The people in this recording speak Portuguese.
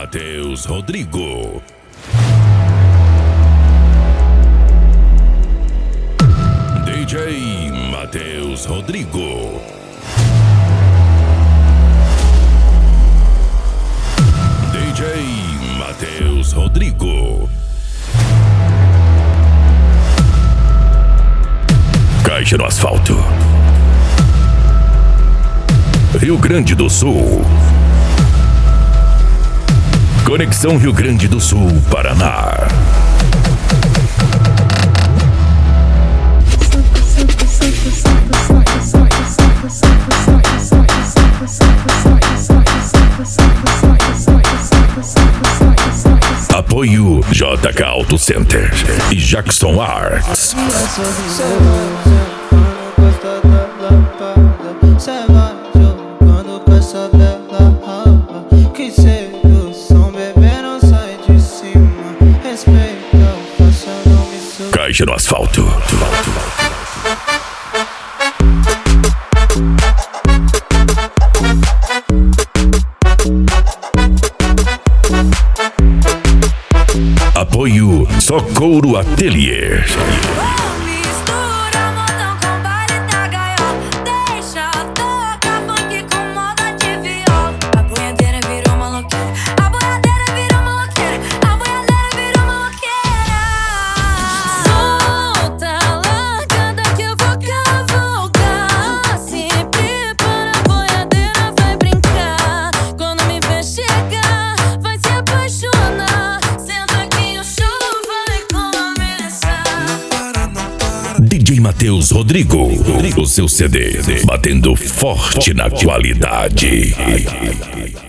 Matheus Rodrigo. DJ Matheus Rodrigo. DJ Matheus Rodrigo. Caixa no asfalto. Rio Grande do Sul. Conexão Rio Grande do Sul, Paraná. Apoio JK Auto Center e Jackson Arts. Caixa no asfalto. Apoio Socorro Atelier. DJ Matheus Rodrigo, o seu CD batendo forte na qualidade.